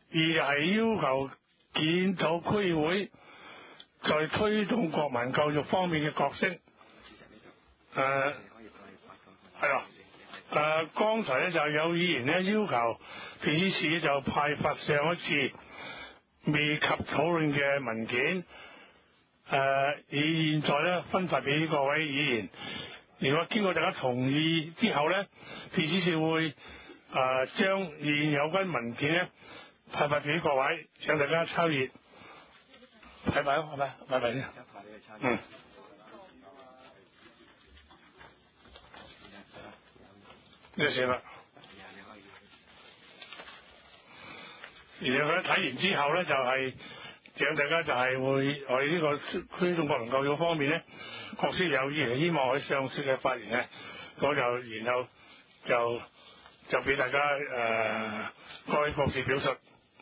二就係要求檢討區議會在推動國民教育方面嘅角色。係啦。剛才咧就有議員咧要求秘書處就派發上一次未及討論嘅文件，而現在咧分發俾各位議員。如果經過大家同意之後咧，秘書處會將現有關文件咧派發俾各位，請大家參閱。拜拜咯，係咪？拜拜先。呢就算啦。然後佢睇完之後咧，就係請大家就係會我哋呢個推動國民教育方面咧，確實有議員希望喺上述嘅發言咧，我就然後就俾大家各位各自表述。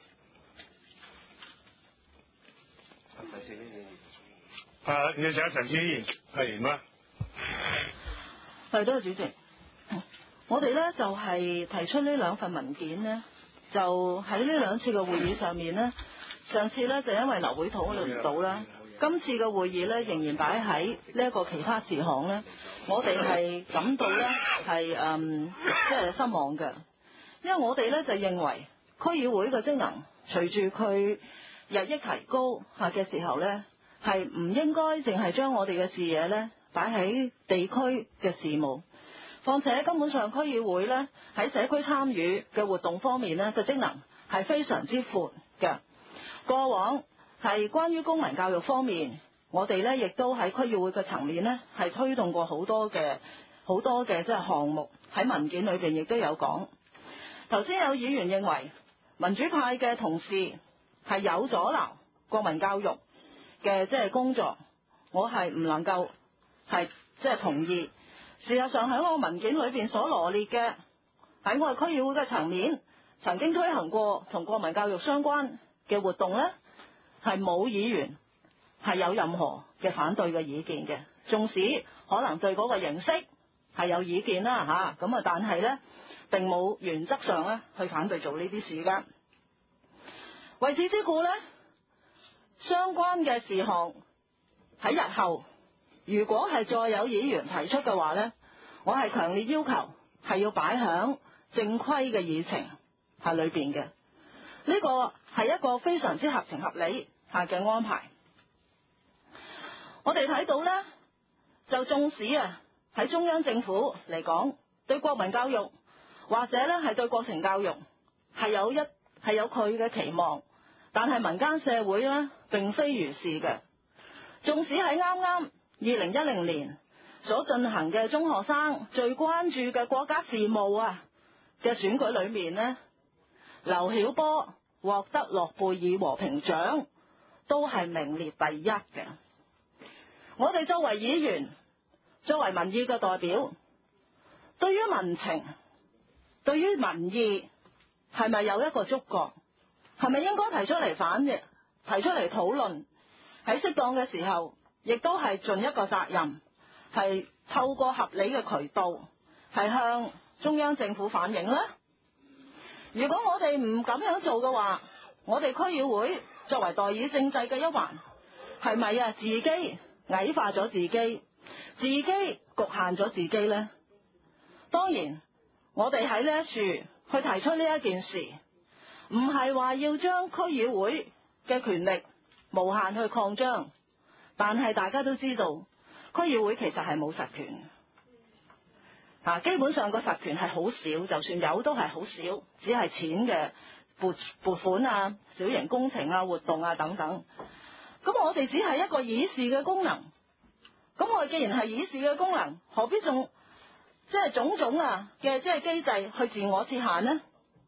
你請陳思議員發言啦。 係，多謝主席。我哋咧就係提出呢兩份文件呢，就喺呢兩次嘅會議上面呢，上次呢就因為流會討論唔到啦，今次嘅會議呢仍然擺喺呢一個其他事項呢，我哋係感到呢係即係失望嘅，因為我哋呢就認為區議會嘅職能隨住佢日益提高嘅時候呢，係唔應該淨係將我哋嘅視野呢擺喺地區嘅事務。況且根本上區議會呢喺社區參與嘅活動方面呢嘅職能係非常之闊嘅。過往係關於公民教育方面，我哋呢亦都喺區議會嘅層面呢係推動過好多嘅即係項目，喺文件裏邊亦都有講。頭先有議員認為民主派嘅同事係有阻撓國民教育嘅即係工作，我係唔能夠係即係同意。事實上喺我文件裏邊所羅列嘅，喺我哋區議會嘅層面曾經推行過同國民教育相關嘅活動呢，係冇議員係有任何嘅反對嘅意見嘅，縱使可能對嗰個形式係有意見啦嚇，咁但係呢並冇原則上呢去反對做呢啲事㗎。為此之故呢，相關嘅事項喺日後如果係再有議員提出嘅話呢，我係強烈要求係要擺響正規嘅議程係裏邊嘅。呢個係一個非常之合情合理嘅安排。我哋睇到呢，就縱使喺中央政府嚟講，對國民教育或者呢係對國情教育係有佢嘅期望，但係民間社會呢並非如是嘅。縱使喺啱啱2010年所進行嘅中學生最關注嘅國家事務嘅選舉裏面呢，劉曉波獲得諾貝爾和平獎都係名列第一嘅。我哋作為議員，作為民意嘅代表，對於民情，對於民意係咪有一個觸覺，係咪應該提出嚟反映，提出嚟討論，喺適當嘅時候亦都係盡一個責任，係透過合理嘅渠道係向中央政府反映呢？如果我哋唔咁樣做嘅話，我哋區議會作為代議政制嘅一環，係咪自己矮化咗自己，自己局限咗自己呢？當然我哋喺呢一處去提出呢一件事，唔係話要將區議會嘅權力無限去擴張，但係大家都知道區議會其實係冇實權，基本上個實權係好少，就算有都係好少，只係錢嘅撥款小型工程活動等等。咁我哋只係一個議事嘅功能，咁我哋既然係議事嘅功能，何必仲即係種種嘅即係機制去自我設限呢？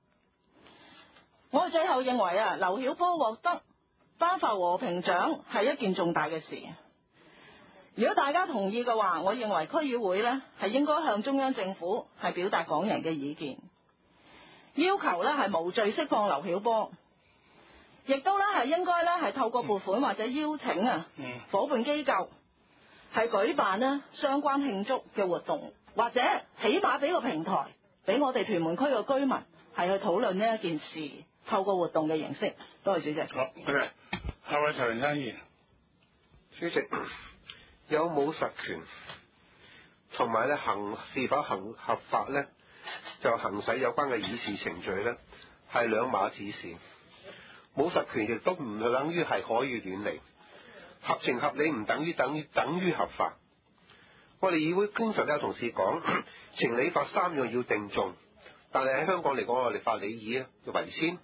我哋最後認為劉曉波獲得頒發和平獎係一件重大嘅事。如果大家同意嘅話，我認為區議會呢係應該向中央政府係表達港人嘅意見，要求呢係無罪釋放劉曉波，亦都呢係應該呢係透過撥款或者邀請伙伴機構係舉辦呢相關慶祝嘅活動，或者起碼俾個平台俾我哋屯門區嘅居民係去討論呢一件事， 透過活動嘅形式。多謝主席。 好，下位陳生議員。 主席，有冇實權同埋咧是否合法咧，就行使有關嘅議事程序咧，係兩碼子事。冇實權亦都唔等於係可以亂嚟，合情合理唔等於合法。我哋議會經常都有同事講情理法三樣要定重，但係喺香港嚟講，我哋法理議就為先。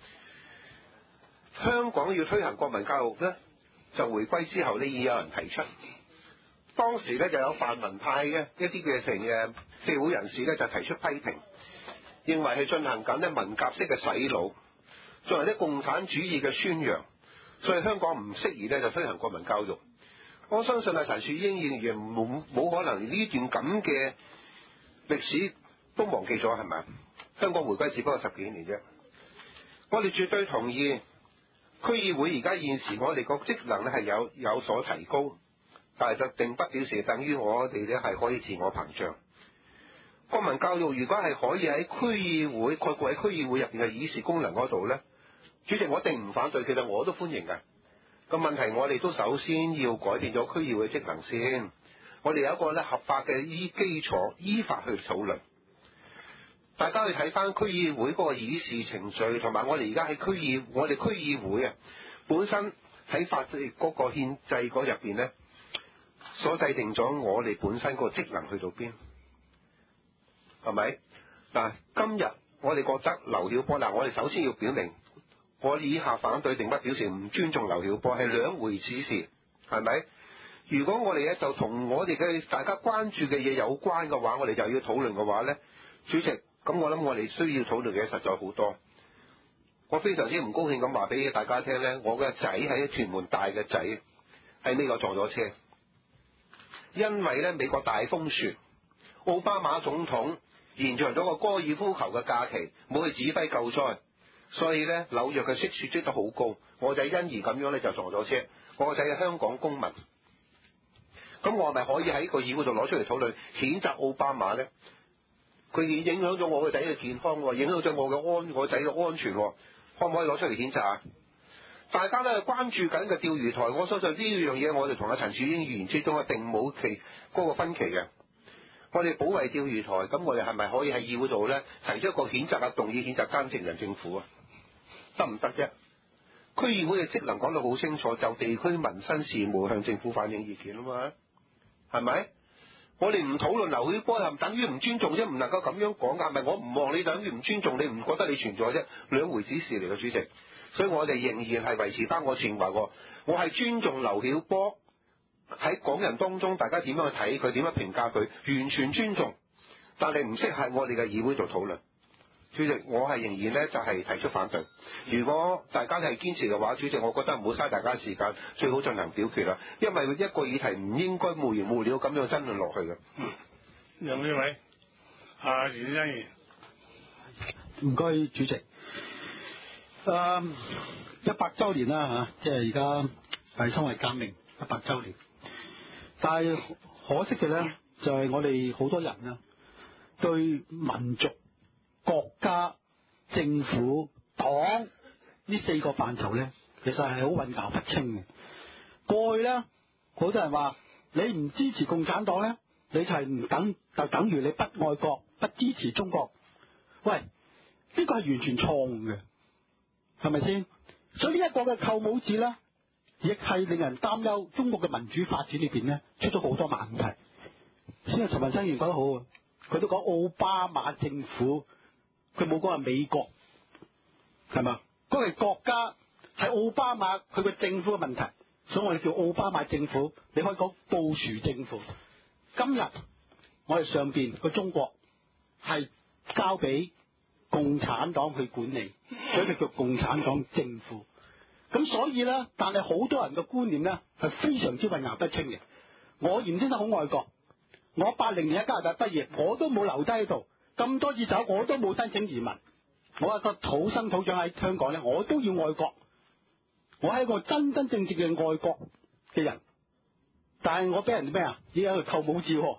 香港要推行國民教育咧，就回歸之後呢，已有人提出。當時咧就有泛民派嘅一啲嘅社會人士咧就提出批評，認為係進行緊咧文革式嘅洗腦，作為啲共產主義嘅宣揚，所以香港唔適宜咧就推行國民教育。我相信陳樹英議員冇可能連呢段咁嘅歷史都忘記咗，係咪？香港回歸只不過10幾年啫。我哋絕對同意區議會而家現時我哋個職能咧係有所提高，但係就並不表示等於我哋咧係可以自我膨脹。國民教育如果係可以喺區議會概括喺區議會入邊嘅議事功能嗰度咧，主席我一定唔反對，其實我都歡迎嘅。個問題我哋都首先要改變咗區議會嘅職能先，我哋有一個咧合法嘅基礎依法去討論。大家去睇翻區議會嗰個議事程序，同埋我哋而家喺我哋區議會啊，本身喺法制嗰個憲制嗰入邊咧，所制定咗我哋本身個職能去到邊，係咪？嗱，今日我哋覺得劉曉波，我哋首先要表明，我以下反對定不表示唔尊重劉曉波係兩回事，係咪？如果我哋咧就同我哋嘅大家關注嘅嘢有關嘅話，我哋就要討論嘅話咧，主席，咁我諗我哋需要討論嘅嘢實在好多。我非常之唔高興咁話俾大家聽咧，我嘅仔喺屯門大嘅仔喺呢個撞咗車，因為咧美國大風雪，奧巴馬總統延長咗個高爾夫球嘅假期，冇去指揮救災，所以咧紐約嘅積雪積得好高，我仔因而咁樣咧就撞咗車。我個仔係香港公民，咁我係咪可以喺個議會度攞出嚟討論譴責奧巴馬咧？佢影響咗我個仔嘅健康，影響咗我仔嘅安全，可唔可以攞出嚟譴責啊？大家都係關注緊嘅釣魚台，我相信呢樣嘢我哋同阿陳樹英議員之中並冇嗰個分歧嘅。我哋保衞釣魚台，咁我哋係咪可以喺議會度咧提出一個譴責動議，譴責監察人政府啊？得唔得啫？區議會嘅職能講到好清楚，就地區民生事務向政府反映意見啊嘛，係咪？我哋唔討論劉曉波，唔等於唔尊重啫，唔能夠咁樣講㗎。係咪我唔望你等於唔尊重你，唔覺得你存在啫，兩回事嚟嘅，主席。所以我哋仍然係維持翻我前話我係尊重劉曉波喺港人當中，大家點樣去睇佢，點樣評價佢，完全尊重。但係唔適合我哋嘅議會度討論。主席，我係仍然咧就係提出反對。如果大家係堅持嘅話，主席，我覺得唔好嘥大家時間，最好進行表決啦。因為一個議題唔應該無完無了咁樣爭論落去嘅。 有呢位袁先生， 唔該，主席。100週年啦嚇，即係而家係辛亥革命100週年。但係可惜嘅咧，就係我哋好多人啊，對民族、國家、政府、黨呢4個範疇咧，其實係好混淆不清嘅。過去咧，好多人話你唔支持共產黨咧，你就係就等於你不愛國、不支持中國。喂，呢個係完全錯誤嘅，係咪先？所以呢一個嘅扣帽子咧，亦係令人擔憂中國嘅民主發展裏邊咧，出咗好多問題。先係陳文生議員講得好啊，佢都講奧巴馬政府。佢冇講係美國，係嘛？嗰個係國家，係奧巴馬佢個政府嘅問題，所以我哋叫奧巴馬政府。你可以講布殊政府。今日我哋上邊個中國係交俾共產黨去管理，所以佢叫共產黨政府。咁所以咧，但係好多人嘅觀念咧係非常之混淆不清嘅。我原先都好愛國，我80年喺加拿大畢業，我都冇留低喺度。咁多次走，我都冇申請移民。我係個土生土長喺香港咧，我都要愛國。我係一個真真正正嘅愛國嘅人。但係我俾人咩啊？而家喺度扣帽子喎，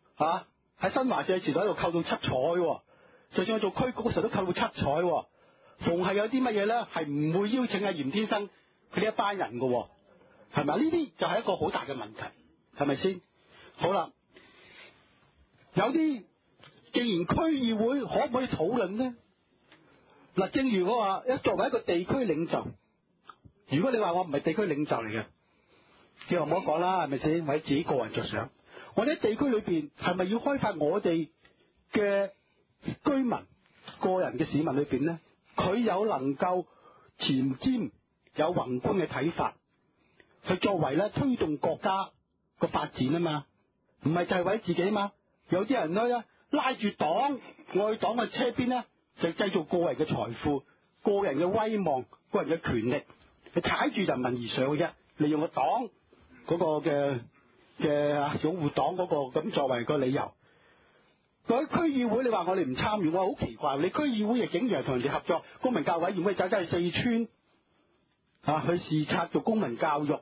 喺新華社時代喺度扣到七彩喎。就算我做區局嘅時候都扣到七彩喎。 逢係有啲乜嘢咧，係唔會邀請阿嚴天生佢呢一班人嘅，係咪？呢啲就係一個好大嘅問題，係咪先？好啦，有啲既然區議會可唔可以討論呢？嗱，正如我話，作為一個地區領袖，如果你話我唔係地區領袖嚟嘅，你話唔好講啦，係咪先？為自己個人着想，我哋喺地區裏邊係咪要開發我哋嘅居民、個人嘅市民裏邊呢？佢有能夠前瞻、有宏觀嘅睇法，去作為咧推動國家個發展啊嘛，唔係就係為自己嘛。有啲人咧拉住黨愛黨嘅車邊咧，就製造個人嘅財富、個人嘅威望、個人嘅權力，係踩住人民而上嘅啫。利用個黨嗰個嘅擁護黨嗰個咁作為個理由。喺區議會，你話我哋唔參與，我好奇怪。你區議會亦竟然係同人哋合作，公民教委員會走去四川去視察做公民教育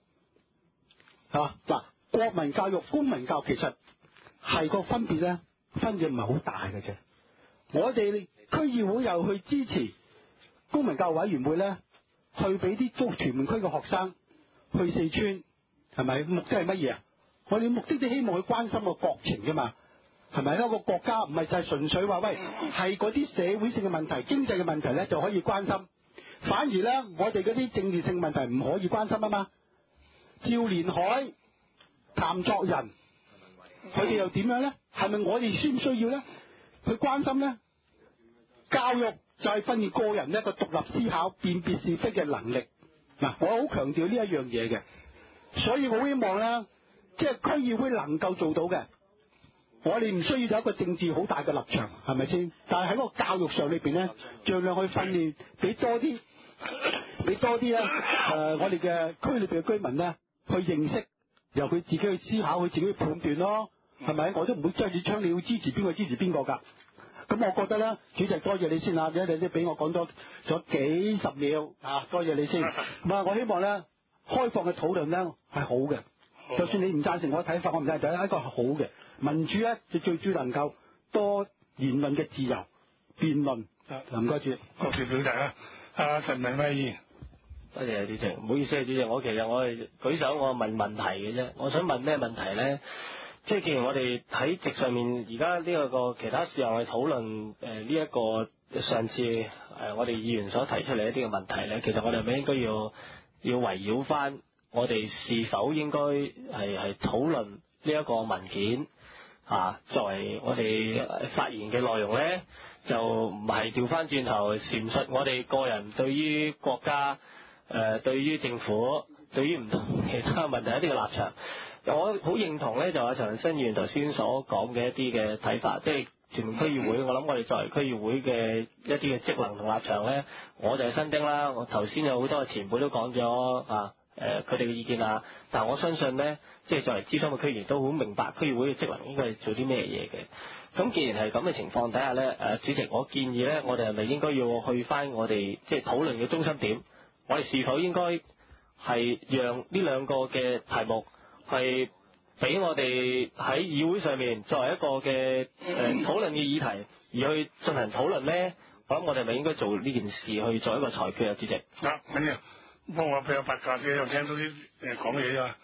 嗱，國民教育、公民教育其實係個分別咧，分別唔係好大嘅啫。我哋區議會又去支持公民教育委員會咧，去俾啲中屯門區嘅學生去四川，係咪？目的係乜嘢啊？我哋目的都希望去關心個國情㗎嘛。係咪一個國家唔係就係純粹話喂，係嗰啲社會性嘅問題、經濟嘅問題咧就可以關心，反而咧我哋嗰啲政治性問題唔可以關心啊嘛。趙連海、譚作人，佢哋又點樣咧？係咪我哋需唔需要咧去關心咧？教育就係訓練個人一個獨立思考、辨別是非嘅能力。嗱，我好強調呢一樣嘢嘅，所以我希望咧，即係區議會能夠做到嘅。我哋唔需要有一個政治好大嘅立場，係咪先？但係喺個教育上裏邊咧，盡量去訓練，俾多啲咧，我哋嘅區裏邊嘅居民咧，去認識，由佢自己去思考，佢自己去判斷咯，係咪？我都唔會揸住槍，你要支持邊個支持邊個㗎。咁我覺得咧，主席多謝你先啊，你都俾我講咗幾十秒啊，多謝你先。咁啊，我希望咧，開放嘅討論咧係好嘅。就算你唔贊成我嘅睇法，我唔贊成，就係一個好嘅民主咧，就最主要能夠多言論嘅自由辯論。唔該主席， 各自表達啊。陳明威議員， 多謝主席，唔好意思啊，主席，我其實我係舉手，我問問題嘅啫。我想問咩問題咧？即係既然我哋喺席上面而家呢個其他事項去討論呢一個上次我哋議員所提出嚟一啲嘅問題咧，其實我哋係咪應該要圍繞翻我哋是否應該係討論呢一個文件作為我哋發言嘅內容咧，就唔係調翻轉頭闡述我哋個人對於國家對於政府對於唔同其他問題一啲嘅立場。我好認同咧，就阿陳新議員頭先所講嘅一啲嘅睇法，即係屯門區議會。我諗我哋作為區議會嘅一啲嘅職能同立場咧，我就係新丁啦。我頭先有好多嘅前輩都講咗佢哋嘅意見啊，但我相信咧，即係作為資深嘅區議員都好明白區議會嘅職能應該係做啲咩嘢嘅。咁既然係咁嘅情況底下咧，主席，我建議咧，我哋係咪應該要去翻我哋即係討論嘅中心點？我哋是否應該係讓呢兩個嘅題目係俾我哋喺議會上面作為一個嘅討論嘅議題而去進行討論咧？我諗我哋係咪應該做呢件事去做一個裁決啊？主席。 緊要幫我俾我發價先，我聽到啲講嘢啫。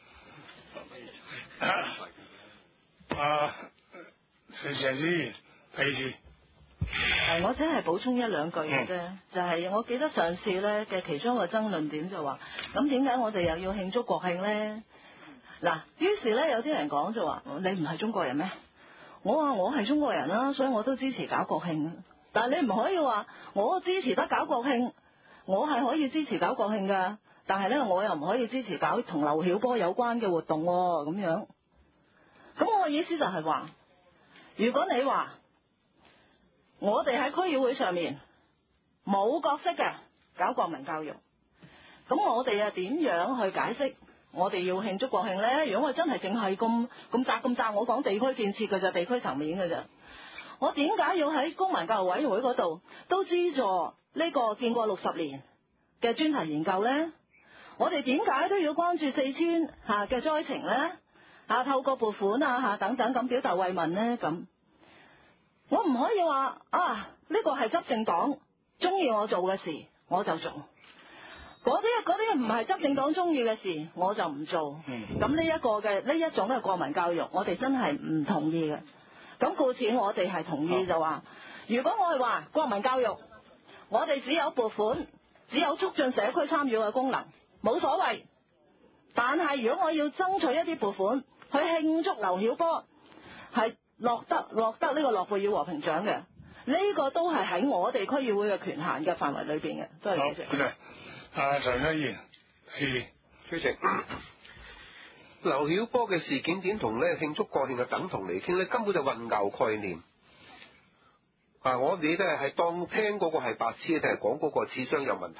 陳議員，第二次。 我只係補充一兩句嘅啫，就係我記得上次咧嘅其中一個爭論點就話，咁點解我哋又要慶祝國慶咧？嗱，於是咧有啲人講就話，你唔係中國人咩？我話我係中國人啦，所以我都支持搞國慶。但係你唔可以話我支持得搞國慶，我係可以支持搞國慶噶，但係咧我又唔可以支持搞同劉曉波有關嘅活動咁樣。咁我嘅意思就係話，如果你話我哋喺區議會上面冇角色嘅搞國民教育，咁我哋又點樣去解釋我哋要慶祝國慶呢？如果我真係淨係咁窄，我講地區建設嘅就地區層面嘅啫。我點解要喺公民教育委員會嗰度都資助呢個建國60年嘅專題研究呢？我哋點解都要關注四川嘅災情呢？透過撥款等等咁表達慰問呢？咁我唔可以話呢個係執政黨中意我做嘅事我就做，嗰啲唔係執政黨中意嘅事我就唔做。咁呢一種嘅國民教育，我哋真係唔同意嘅。咁故此我哋係同意就話，如果我哋話國民教育，我哋只有撥款，只有促進社區參與嘅功能，冇所謂。但係如果我要爭取一啲撥款去慶祝劉曉波係獲得呢個諾貝爾和平獎嘅，呢個都係喺我哋區議會嘅權限嘅範圍裏邊嘅。多謝主席。 好，多謝。常議員， 主席，劉曉波嘅事件點同咧慶祝國慶嘅等同嚟傾咧，根本就混淆概念。我哋咧係當聽嗰個係白痴，定係講嗰個智商有問題？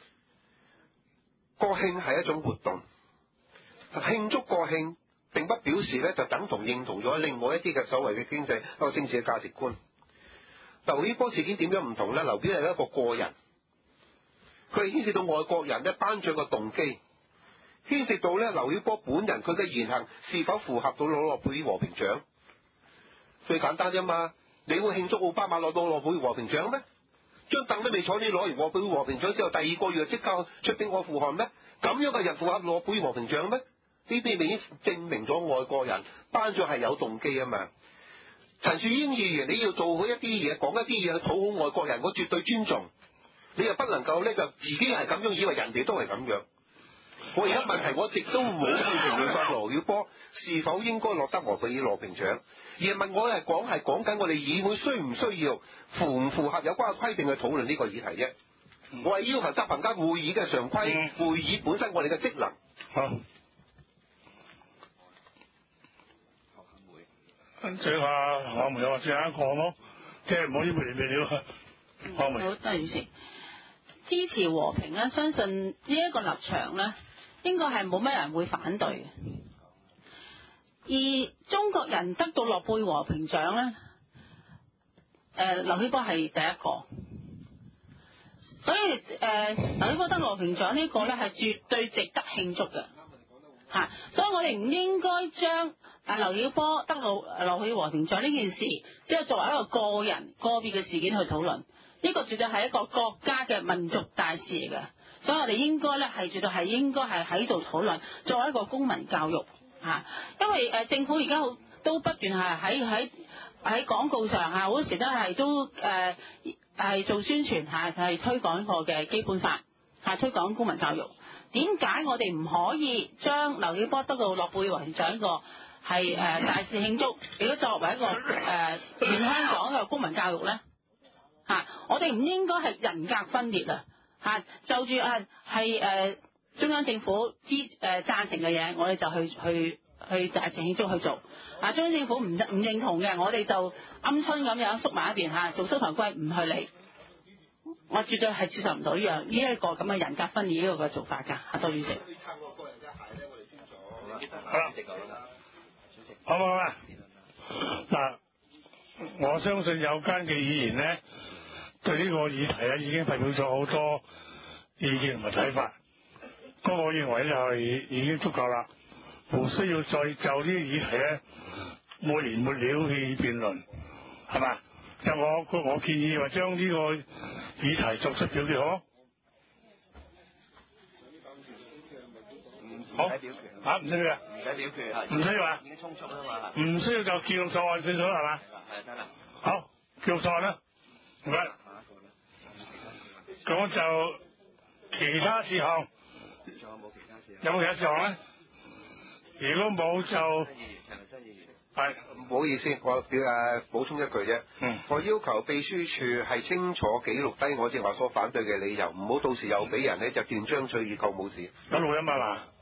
國慶係一種活動，慶祝國慶並不表示咧就等同認同咗另外一啲嘅所謂嘅經濟或政治嘅價值觀。劉曉波事件點樣唔同咧？劉表係一個個人，佢係牽涉到外國人咧頒獎嘅動機，牽涉到咧劉曉波本人佢嘅言行是否符合到攞諾貝爾和平獎。最簡單啫嘛，你會慶祝奧巴馬攞到諾貝爾和平獎咩？張凳都未坐，你攞完諾貝爾和平獎之後，第二個月即刻出兵阿富汗咩？咁樣嘅人符合諾貝爾和平獎咩？呢啲已經證明咗外國人頒獎係有動機啊嘛。陳樹英議員，你要做好一啲嘢，講一啲嘢去討好外國人，我絕對尊重。你又不能夠咧就自己係咁樣，以為人哋都係咁樣。我而家問題，我一直都冇去評論過劉曉波是否應該落得諾貝爾和平獎，而係問我係講緊我哋議會需唔需要符唔符合有關嘅規定去討論呢個議題啫。我係要求執行間會議嘅常規，會議本身我哋嘅職能。 好。跟住我們又話剩一個咯，即係唔好啲沒完沒了。 好，多謝主席。支持和平咧，相信呢一個立場咧，應該係冇乜人會反對嘅。而中國人得到諾貝爾和平獎咧，劉曉波係第一個，所以劉曉波得和平獎呢個咧係絕對值得慶祝嘅嚇。所以我哋唔應該將劉曉波得到諾貝爾和平獎呢件事，即係作為一個個人個別嘅事件去討論。呢個絕對係一個國家嘅民族大事嚟嘅，所以我哋應該咧係絕對係應該係喺度討論，作為一個公民教育嚇。因為政府而家都不斷係喺廣告上好多時都係做宣傳嚇，係推廣個嘅基本法嚇，推廣公民教育。點解我哋唔可以將劉曉波得到諾貝爾和平獎個係大事慶祝，亦都作為一個全香港嘅公民教育咧？我哋唔應該係人格分裂就住中央政府贊成嘅嘢，我哋就去大事慶祝去做。中央政府唔認同嘅，我哋就鵪鶉咁樣縮埋一邊做縮頭龜唔去理。我絕對係接受唔到呢一個咁嘅人格分裂呢個嘅做法㗎。多謝主席。 好啊，嗱，我相信有關嘅議員咧，對呢個議題咧已經發表咗好多意見同埋睇法，咁我認為就係已經足夠啦，無需要再就呢個議題咧沒完沒了去辯論，係嘛？就我建議話將呢個議題作出表決好。好，唔使表決唔需要啊？唔使表決唔需要啊？已經充足啦嘛。唔需要就叫用數案算數啦，係嘛？係得啦。好，叫數案啦，唔該。咁就其他事項，仲有冇其他事項？有冇其他事項咧？如果冇就係唔好意思，我補充一句啫。我要求秘書處係清楚記錄低我正話所反對嘅理由，唔好到時又俾人咧就斷章取義扣帽子。 有錄音啊嗱。